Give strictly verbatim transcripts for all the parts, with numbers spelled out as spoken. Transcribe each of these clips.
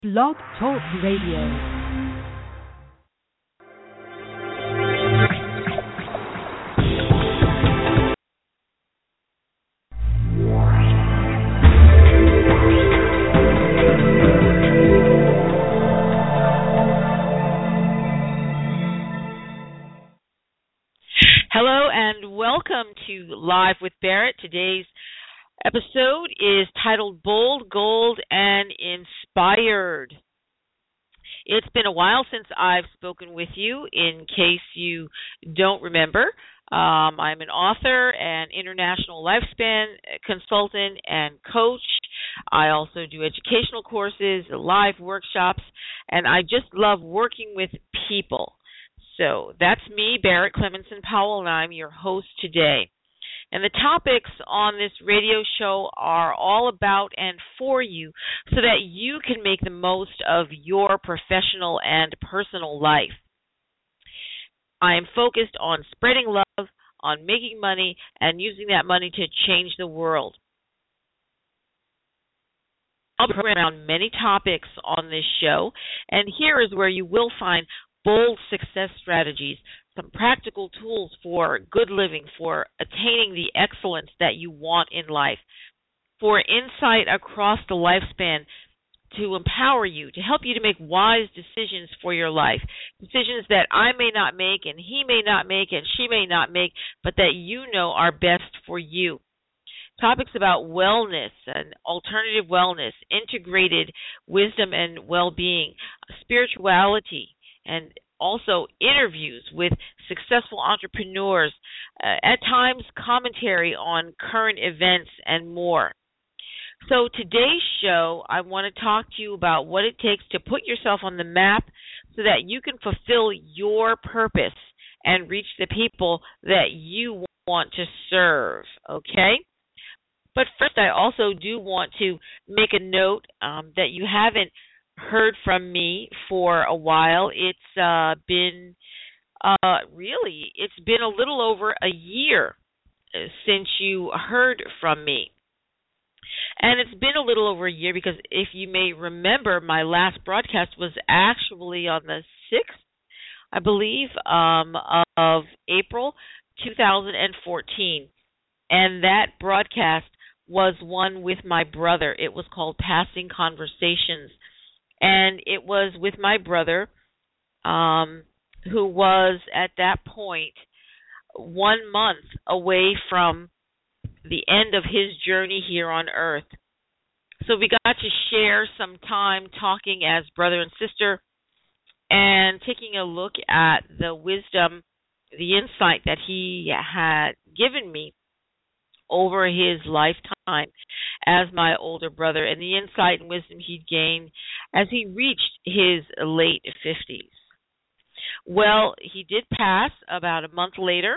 Blog Talk Radio. Hello and welcome to Live with Barrett. Today's episode is titled Bold, Gold, and Inspired. It's been a while since I've spoken with you. In case you don't remember, um, I'm an author, an international lifespan consultant, and coach. I also do educational courses, live workshops, and I just love working with people. So that's me, Barrett Clemenson Powell, and I'm your host today. And the topics on this radio show are all about and for you so that you can make the most of your professional and personal life. I am focused on spreading love, on making money, and using that money to change the world. I'll be around many topics on this show, and here is where you will find bold success strategies, some practical tools for good living, for attaining the excellence that you want in life, for insight across the lifespan to empower you, to help you to make wise decisions for your life, decisions that I may not make and he may not make and she may not make, but that you know are best for you. Topics about wellness and alternative wellness, integrated wisdom and well-being, spirituality, and also interviews with successful entrepreneurs, uh, at times commentary on current events and more. So today's show, I want to talk to you about what it takes to put yourself on the map so that you can fulfill your purpose and reach the people that you want to serve, okay? But first, I also do want to make a note um, that you haven't heard from me for a while. It's uh, been uh, really, it's been a little over a year since you heard from me. And it's been a little over a year because if you may remember, my last broadcast was actually on the sixth, I believe, um, of April two thousand fourteen. And that broadcast was one with my brother. It was called Passing Conversations. And it was with my brother, um, who was at that point one month away from the end of his journey here on earth. So we got to share some time talking as brother and sister and taking a look at the wisdom, the insight that he had given me over his lifetime as my older brother, and the insight and wisdom he'd gained as he reached his late fifties. Well, he did pass about a month later,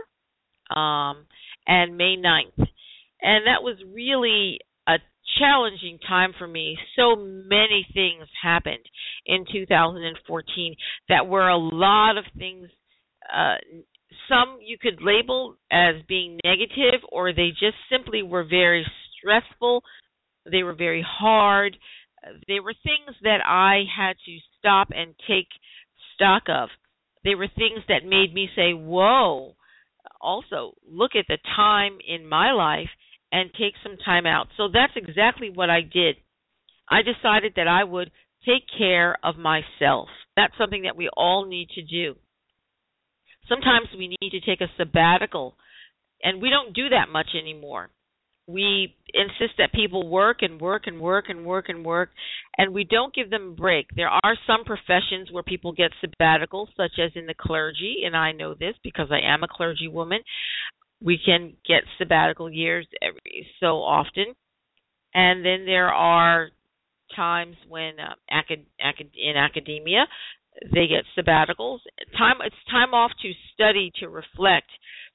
um, and May ninth. And that was really a challenging time for me. So many things happened in two thousand fourteen that were a lot of things. Uh, some you could label as being negative, or they just simply were very stressful. They were very hard. They were things that I had to stop and take stock of. They were things that made me say, whoa, also look at the time in my life and take some time out. So that's exactly what I did. I decided that I would take care of myself. That's something that we all need to do. Sometimes we need to take a sabbatical, and we don't do that much anymore. We insist that people work and work and work and work and work, and we don't give them a break. There are some professions where people get sabbaticals, such as in the clergy, and I know this because I am a clergy woman. We can get sabbatical years every so often. And then there are times when uh, acad- acad- in academia, they get sabbaticals. Time It's time off to study, to reflect,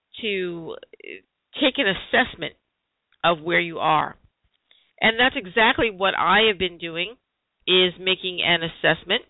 to take an assessment of where you are. And that's exactly what I have been doing, is making an assessment.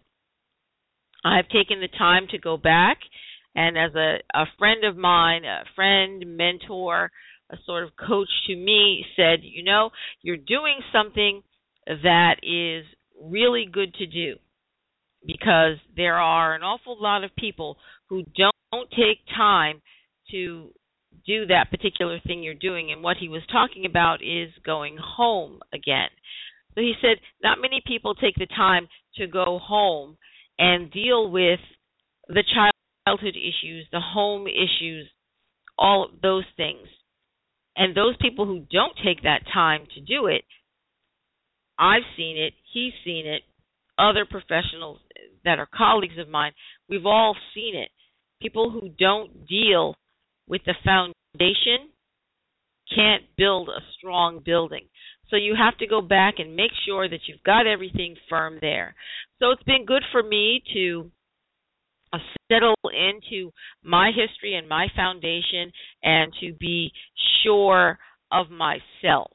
I've taken the time to go back, and as a, a friend of mine, a friend, mentor, a sort of coach to me said, you know, you're doing something that is really good to do, because there are an awful lot of people who don't take time to do that particular thing you're doing. And what he was talking about is going home again. So he said not many people take the time to go home and deal with the childhood issues, the home issues, all of those things. And those people who don't take that time to do it, I've seen it, he's seen it, other professionals that are colleagues of mine, we've all seen it. People who don't deal with the foundation can't build a strong building. So you have to go back and make sure that you've got everything firm there. So it's been good for me to uh, settle into my history and my foundation and to be sure of myself.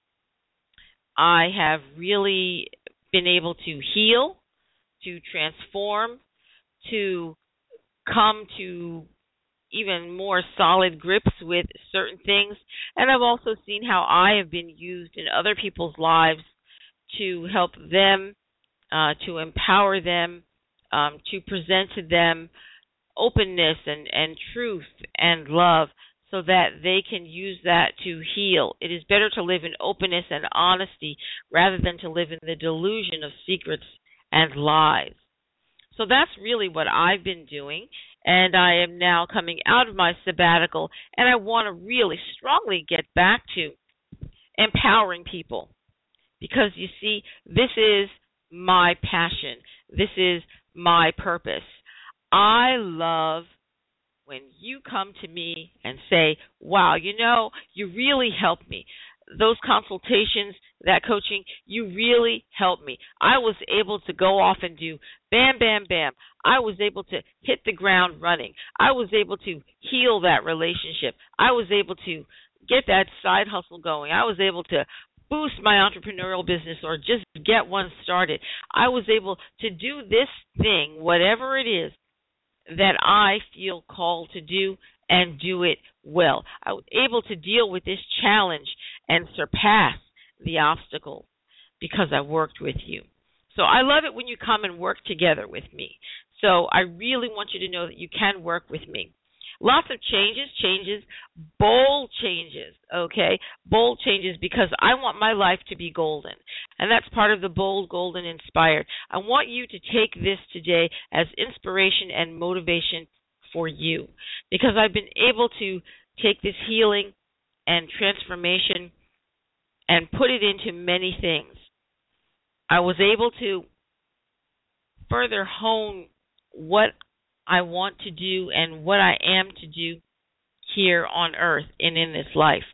I have really been able to heal, to transform, to come to even more solid grips with certain things. And I've also seen how I have been used in other people's lives to help them, uh, to empower them, um, to present to them openness and, and truth and love so that they can use that to heal. It is better to live in openness and honesty rather than to live in the delusion of secrets and lies. So that's really what I've been doing, and I am now coming out of my sabbatical, and I want to really strongly get back to empowering people, because you see, this is my passion. This is my purpose. I love when you come to me and say, wow, you know, you really helped me. Those consultations, that coaching, you really helped me. I was able to go off and do bam, bam, bam. I was able to hit the ground running. I was able to heal that relationship. I was able to get that side hustle going. I was able to boost my entrepreneurial business or just get one started. I was able to do this thing, whatever it is, that I feel called to do and do it well. I was able to deal with this challenge and surpass the obstacle because I worked with you. So I love it when you come and work together with me. So I really want you to know that you can work with me. Lots of changes, changes, bold changes, okay? Bold changes, because I want my life to be golden. And that's part of the Bold, Golden, Inspired. I want you to take this today as inspiration and motivation for you, because I've been able to take this healing and transformation and put it into many things. I was able to further hone what I want to do and what I am to do here on earth and in this life.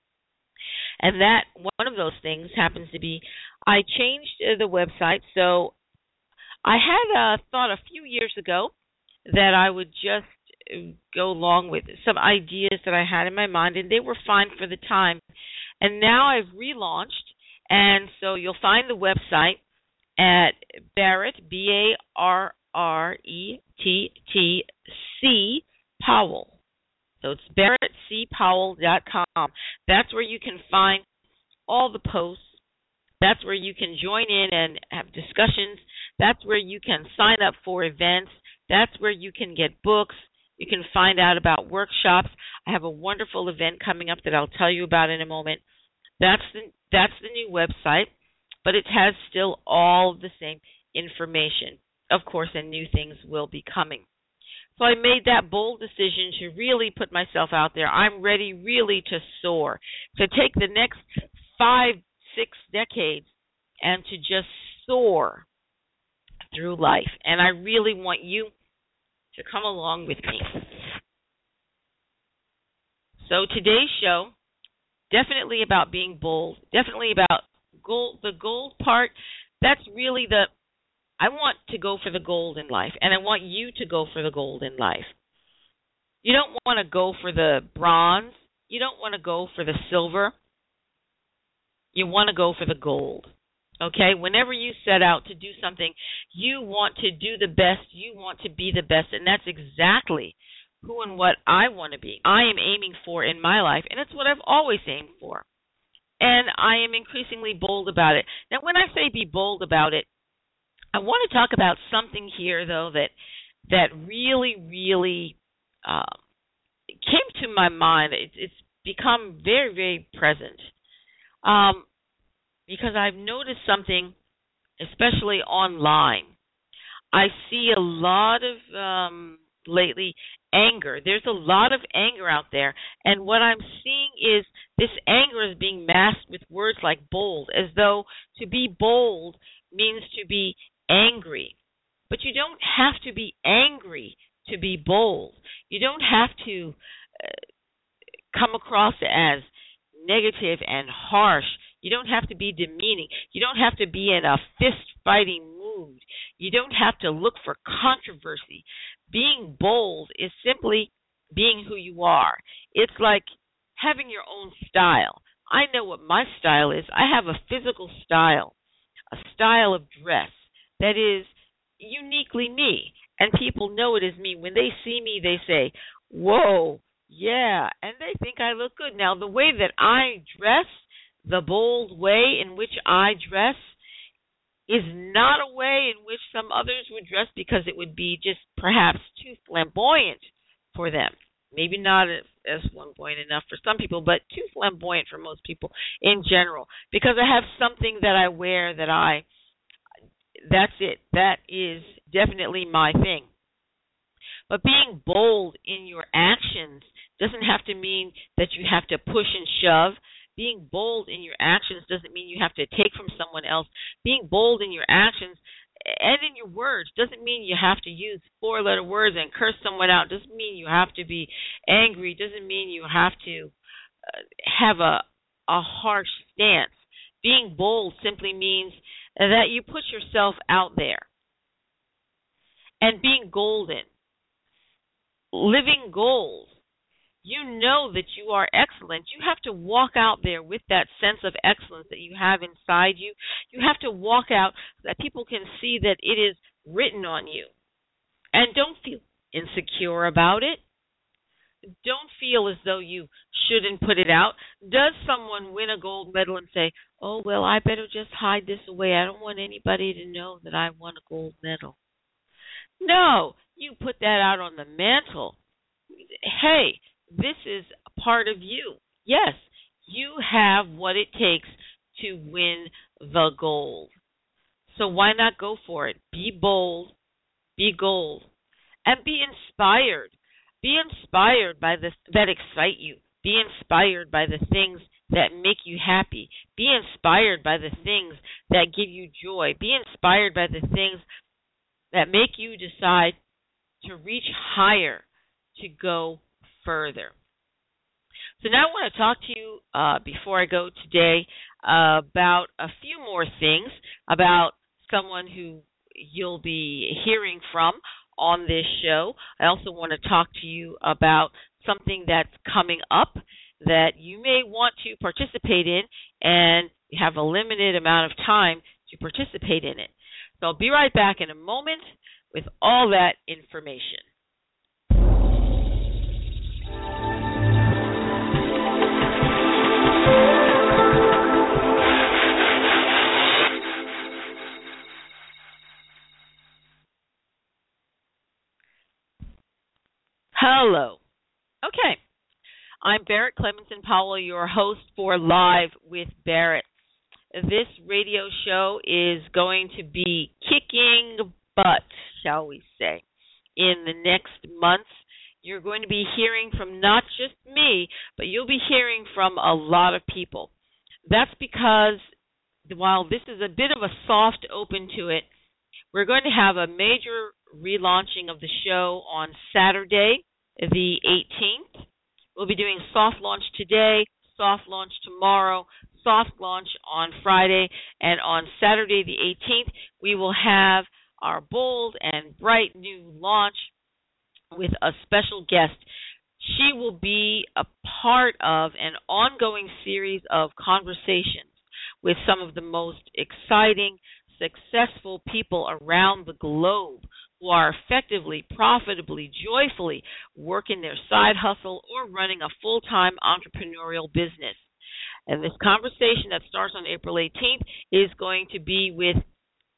And that, one of those things happens to be, I changed uh, the website. So I had uh, thought a few years ago that I would just go along with some ideas that I had in my mind, and they were fine for the time. And now I've relaunched, and so you'll find the website at Barrett, B A R R E T T C Powell. So it's barrett c powell dot com. That's where you can find all the posts. That's where you can join in and have discussions. That's where you can sign up for events. That's where you can get books. You can find out about workshops. I have a wonderful event coming up that I'll tell you about in a moment. That's the, that's the new website, but it has still all of the same information. Of course, and new things will be coming. So I made that bold decision to really put myself out there. I'm ready really to soar, to take the next five, six decades and to just soar through life. And I really want you to come along with me. So today's show, definitely about being bold, definitely about gold, the gold part. That's really the, I want to go for the gold in life, and I want you to go for the gold in life. You don't want to go for the bronze. You don't want to go for the silver. You want to go for the gold. Okay? Whenever you set out to do something, you want to do the best. You want to be the best, and that's exactly who and what I want to be. I am aiming for in my life, and it's what I've always aimed for. And I am increasingly bold about it. Now, when I say be bold about it, I want to talk about something here, though, that that really, really um, came to my mind. It, it's become very, very present um, because I've noticed something, especially online. I see a lot of um, lately anger. There's a lot of anger out there, and what I'm seeing is this anger is being masked with words like bold, as though to be bold means to be angry. But you don't have to be angry to be bold. You don't have to uh, come across as negative and harsh. You don't have to be demeaning. You don't have to be in a fist-fighting mood. You don't have to look for controversy. Being bold is simply being who you are. It's like having your own style. I know what my style is. I have a physical style, a style of dress that is uniquely me, and people know it is me. When they see me, they say, whoa, yeah, and they think I look good. Now, the way that I dress, the bold way in which I dress, is not a way in which some others would dress because it would be just perhaps too flamboyant for them. Maybe not as flamboyant enough for some people, but too flamboyant for most people in general. Because I have something that I wear that I, that's it. That is definitely my thing. But being bold in your actions doesn't have to mean that you have to push and shove. Being bold in your actions doesn't mean you have to take from someone else. Being bold in your actions and in your words doesn't mean you have to use four-letter words and curse someone out. Doesn't mean you have to be angry. Doesn't mean you have to uh, have a a harsh stance. Being bold simply means that you put yourself out there. And being golden, living gold. You know that you are excellent. You have to walk out there with that sense of excellence that you have inside you. You have to walk out so that people can see that it is written on you. And don't feel insecure about it. Don't feel as though you shouldn't put it out. Does someone win a gold medal and say, oh, well, I better just hide this away. I don't want anybody to know that I won a gold medal. No, you put that out on the mantle. Hey, this is a part of you. Yes, you have what it takes to win the gold. So why not go for it? Be bold, be gold, and be inspired. Be inspired by the that excite you. Be inspired by the things that make you happy. Be inspired by the things that give you joy. Be inspired by the things that make you decide to reach higher, to go further. So now I want to talk to you uh, before I go today uh, about a few more things about someone who you'll be hearing from on this show. I also want to talk to you about something that's coming up that you may want to participate in, and you have a limited amount of time to participate in it. So I'll be right back in a moment with all that information. Hello. Okay. I'm Barrett Clemenson Powell, your host for Live with Barrett. This radio show is going to be kicking butt, shall we say, in the next month. You're going to be hearing from not just me, but you'll be hearing from a lot of people. That's because while this is a bit of a soft open to it, we're going to have a major relaunching of the show on Saturday, the eighteenth. We'll be doing soft launch today, soft launch tomorrow, soft launch on Friday, and on Saturday, the eighteenth, we will have our bold and bright new launch with a special guest. She will be a part of an ongoing series of conversations with some of the most exciting, successful people around the globe who are effectively, profitably, joyfully working their side hustle or running a full-time entrepreneurial business. And this conversation that starts on April eighteenth is going to be with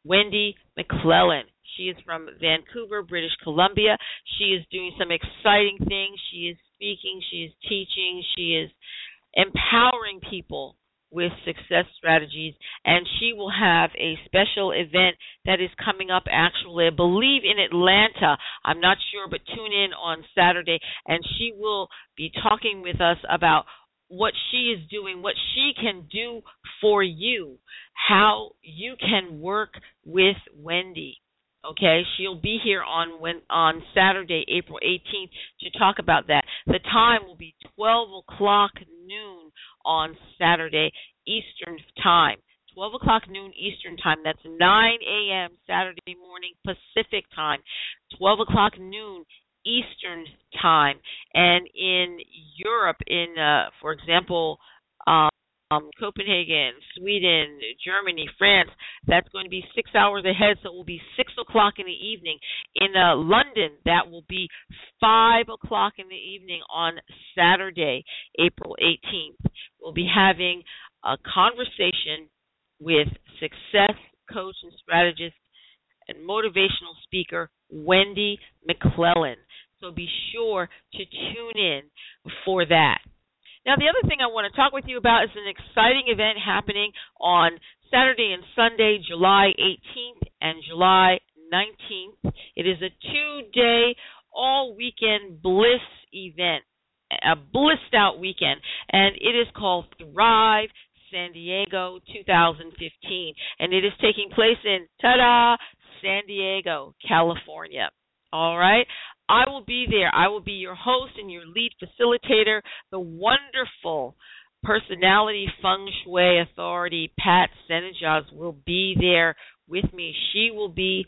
Wendy McClellan. She is from Vancouver, British Columbia. She is doing some exciting things. She is speaking, she is teaching, she is empowering people with success strategies, and she will have a special event that is coming up actually, I believe, in Atlanta. I'm not sure, but tune in on Saturday, and she will be talking with us about what she is doing, what she can do for you, how you can work with Wendy. Okay, she'll be here on when on Saturday, April eighteenth, to talk about that. The time will be twelve o'clock noon on Saturday Eastern Time. twelve o'clock noon Eastern Time. That's nine a.m. Saturday morning Pacific Time. twelve o'clock noon Eastern Time. And in Europe, in uh, for example, um, Um, Copenhagen, Sweden, Germany, France, that's going to be six hours ahead, so it will be six o'clock in the evening. In uh, London, that will be five o'clock in the evening on Saturday, April eighteenth. We'll be having a conversation with success coach and strategist and motivational speaker Wendy McClellan. So be sure to tune in for that. Now, the other thing I want to talk with you about is an exciting event happening on Saturday and Sunday, July eighteenth and July nineteenth. It is a two-day, all-weekend bliss event, a blissed-out weekend, and it is called Thrive San Diego twenty fifteen, and it is taking place in, ta-da, San Diego, California. All right? I will be there. I will be your host and your lead facilitator. The wonderful personality feng shui authority, Pat Senajaz, will be there with me. She will be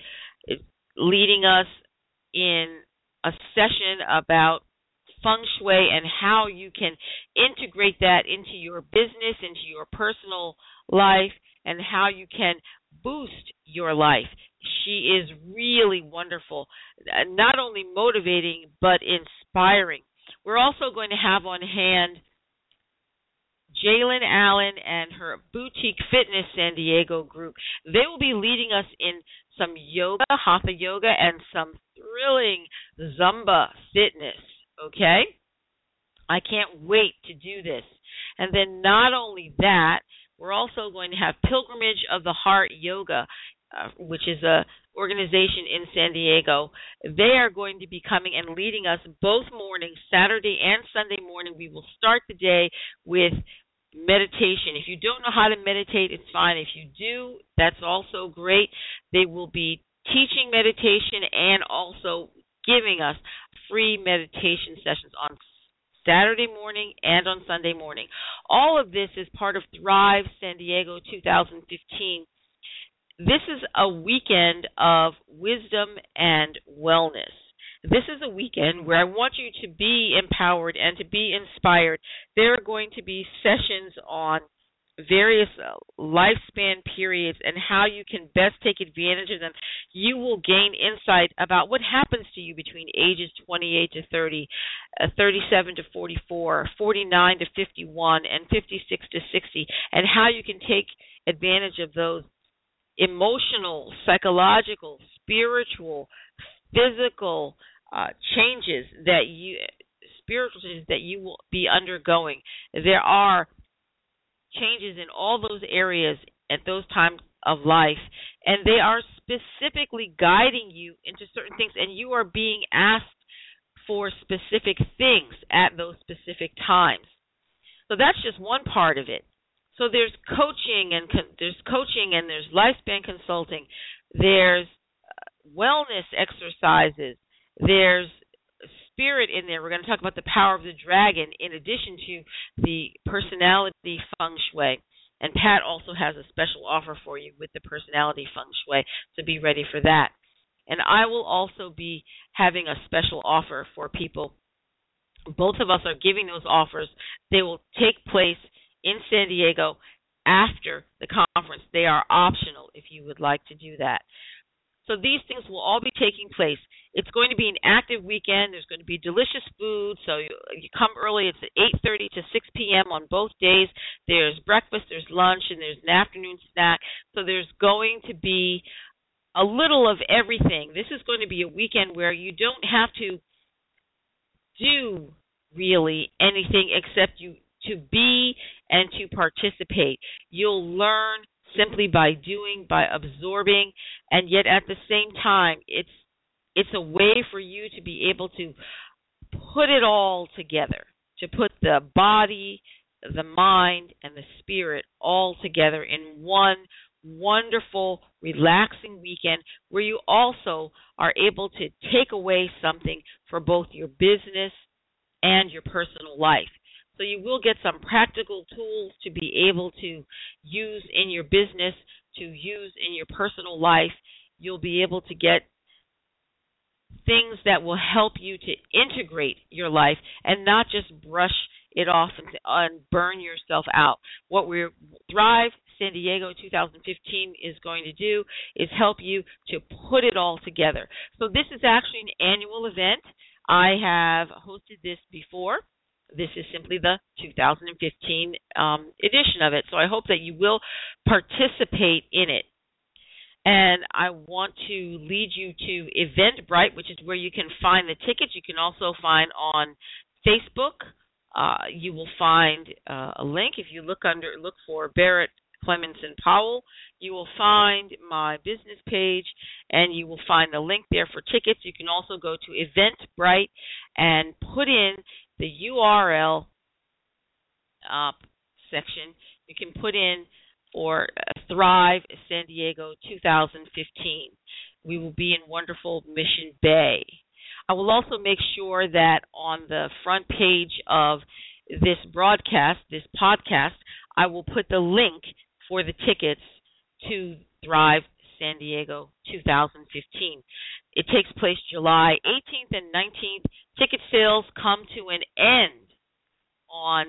leading us in a session about feng shui and how you can integrate that into your business, into your personal life, and how you can boost your life. She is really wonderful, not only motivating, but inspiring. We're also going to have on hand Jalen Allen and her Boutique Fitness San Diego group. They will be leading us in some yoga, hatha yoga, and some thrilling Zumba fitness, okay? I can't wait to do this. And then not only that, we're also going to have Pilgrimage of the Heart Yoga, uh, which is a organization in San Diego. They are going to be coming and leading us both mornings, Saturday and Sunday morning. We will start the day with meditation. If you don't know how to meditate, it's fine. If you do, that's also great. They will be teaching meditation and also giving us free meditation sessions on Saturday morning and on Sunday morning. All of this is part of Thrive San Diego twenty fifteen. This is a weekend of wisdom and wellness. This is a weekend where I want you to be empowered and to be inspired. There are going to be sessions on various lifespan periods and how you can best take advantage of them. You will gain insight about what happens to you between ages twenty-eight to thirty, uh, thirty-seven to forty-four, forty-nine to fifty-one, and fifty-six to sixty, and how you can take advantage of those emotional, psychological, spiritual, physical uh, changes that you, spiritual changes that you will be undergoing. There are changes in all those areas at those times of life, and they are specifically guiding you into certain things, and you are being asked for specific things at those specific times. So that's just one part of it. So there's coaching and con- there's coaching and there's lifespan consulting. There's uh, wellness exercises. There's spirit in there. We're going to talk about the power of the dragon in addition to the personality feng shui. And Pat also has a special offer for you with the personality feng shui, so be ready for that. And I will also be having a special offer for people. Both of us are giving those offers. They will take place in San Diego after the conference. They are optional if you would like to do that. So these things will all be taking place. It's going to be an active weekend. There's going to be delicious food, so you, you come early. It's at eight thirty to six p.m. on both days. There's breakfast, there's lunch, and there's an afternoon snack. So there's going to be a little of everything. This is going to be a weekend where you don't have to do really anything except you to be and to participate. You'll learn simply by doing, by absorbing, and yet at the same time, it's it's a way for you to be able to put it all together, to put the body, the mind, and the spirit all together in one wonderful, relaxing weekend where you also are able to take away something for both your business and your personal life. So you will get some practical tools to be able to use in your business, to use in your personal life. You'll be able to get things that will help you to integrate your life and not just brush it off and, and burn yourself out. What we're Thrive San Diego twenty fifteen is going to do is help you to put it all together. So this is actually an annual event. I have hosted this before. This is simply the two thousand fifteen um, edition of it. So I hope that you will participate in it. And I want to lead you to Eventbrite, which is where you can find the tickets. You can also find on Facebook. Uh, you will find uh, a link. If you look under, look for Barrett Clemenson Powell, you will find my business page, and you will find the link there for tickets. You can also go to Eventbrite and put in the U R L uh, section. You can put in for Thrive San Diego twenty fifteen. We will be in wonderful Mission Bay. I will also make sure that on the front page of this broadcast, this podcast, I will put the link for the tickets to Thrive San Diego twenty fifteen. It takes place July eighteenth and nineteenth. Ticket sales come to an end on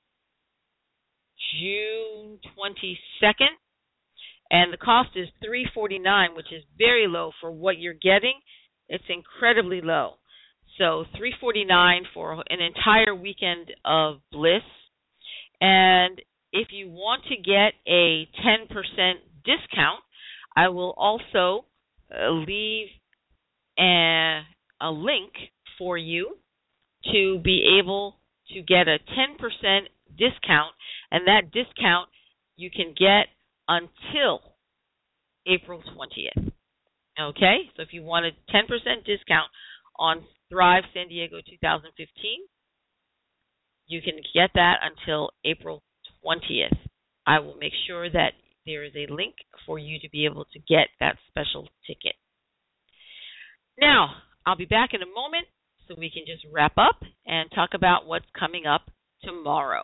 June twenty-second, and the cost is three hundred forty-nine dollars, which is very low for what you're getting. It's incredibly low. So three hundred forty-nine dollars for an entire weekend of bliss. And if you want to get a ten percent discount, I will also uh, leave a, a link for you to be able to get a ten percent discount, and that discount you can get until April twentieth. Okay? So if you want a ten percent discount on Thrive San Diego twenty fifteen, you can get that until April twentieth. I will make sure that there is a link for you to be able to get that special ticket. Now, I'll be back in a moment so we can just wrap up and talk about what's coming up tomorrow.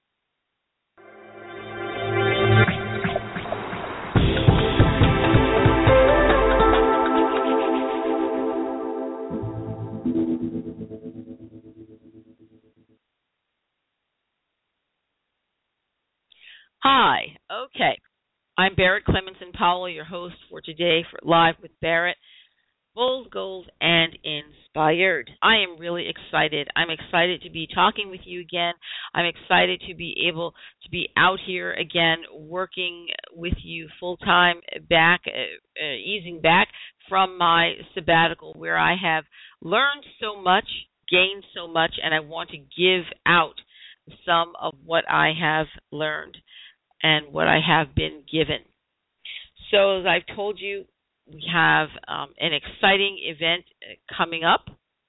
Hi. Okay. I'm Barrett Clemenson Powell, your host for today for Live with Barrett. Bold, gold, and inspired. I am really excited. I'm excited to be talking with you again. I'm excited to be able to be out here again, working with you full time, back, uh, uh, easing back from my sabbatical, where I have learned so much, gained so much, and I want to give out some of what I have learned and what I have been given. So as I've told you, we have um, an exciting event coming up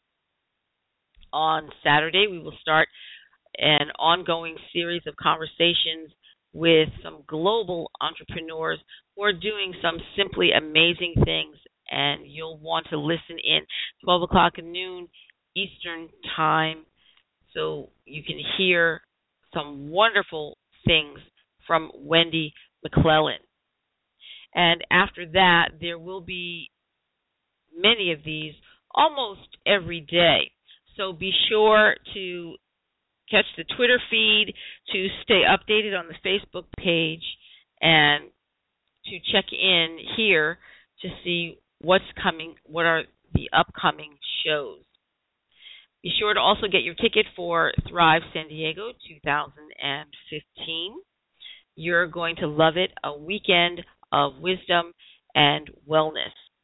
on Saturday. We will start an ongoing series of conversations with some global entrepreneurs who are doing some simply amazing things, and you'll want to listen in twelve o'clock at noon Eastern Time so you can hear some wonderful things from Wendy McClellan. And after that, there will be many of these almost every day. So be sure to catch the Twitter feed, to stay updated on the Facebook page, and to check in here to see what's coming, what are the upcoming shows. Be sure to also get your ticket for Thrive San Diego twenty fifteen. You're going to love it, a weekend of wisdom and wellness.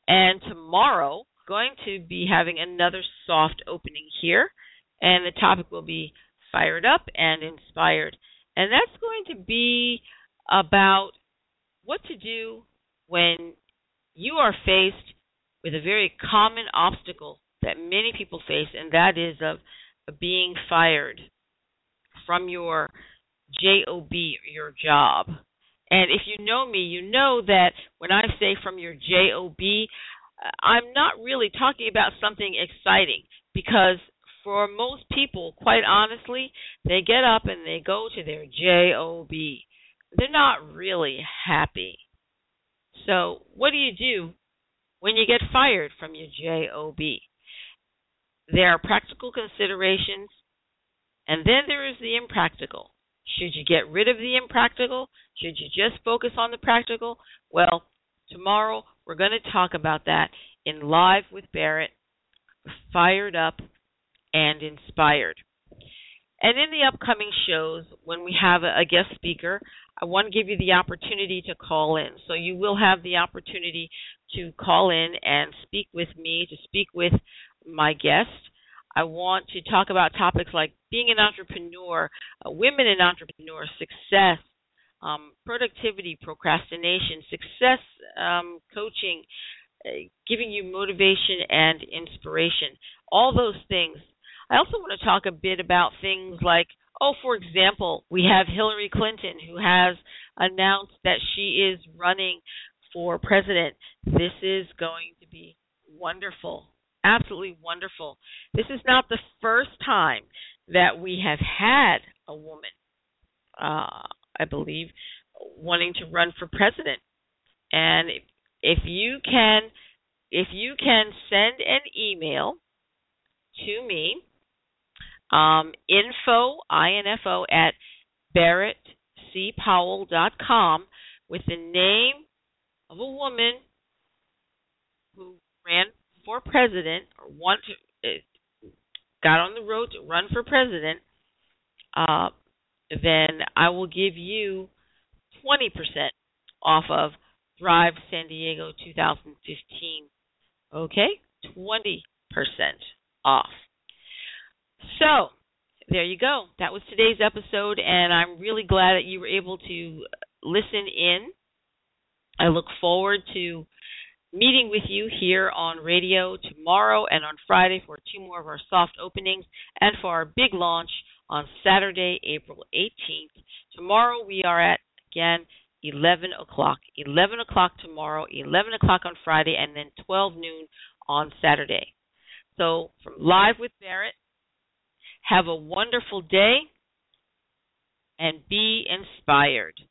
And tomorrow, going to be having another soft opening here, and the topic will be fired up and inspired. And that's going to be about what to do when you are faced with a very common obstacle that many people face, and that is of, of being fired from your job, your job. And if you know me, you know that when I say from your job, I'm not really talking about something exciting, because for most people, quite honestly, they get up and they go to their job. They're not really happy. So what do you do when you get fired from your job? There are practical considerations, and then there is the impractical. Should you get rid of the impractical? Should you just focus on the practical? Well, tomorrow we're going to talk about that in Live with Barrett, Fired Up and Inspired. And in the upcoming shows, when we have a guest speaker, I want to give you the opportunity to call in. So you will have the opportunity to call in and speak with me, to speak with my guest. I want to talk about topics like being an entrepreneur, uh, women in entrepreneur, success, um, productivity, procrastination, success um, coaching, uh, giving you motivation and inspiration, all those things. I also want to talk a bit about things like, oh, for example, we have Hillary Clinton, who has announced that she is running for president. This is going to be wonderful. Absolutely wonderful. This is not the first time that we have had a woman, uh, I believe, wanting to run for president. And if you can, if you can send an email to me, um, info, I N F O, at barrett c powell dot com with the name of a woman who ran for president, or want to, uh, got on the road to run for president, uh, then I will give you twenty percent off of Thrive San Diego twenty fifteen. Okay? twenty percent off. So, there you go. That was today's episode, and I'm really glad that you were able to listen in. I look forward to meeting with you here on radio tomorrow and on Friday for two more of our soft openings, and for our big launch on Saturday, April eighteenth. Tomorrow we are at, again, eleven o'clock. eleven o'clock tomorrow, eleven o'clock on Friday, and then twelve noon on Saturday. So, from Live with Barrett, have a wonderful day and be inspired.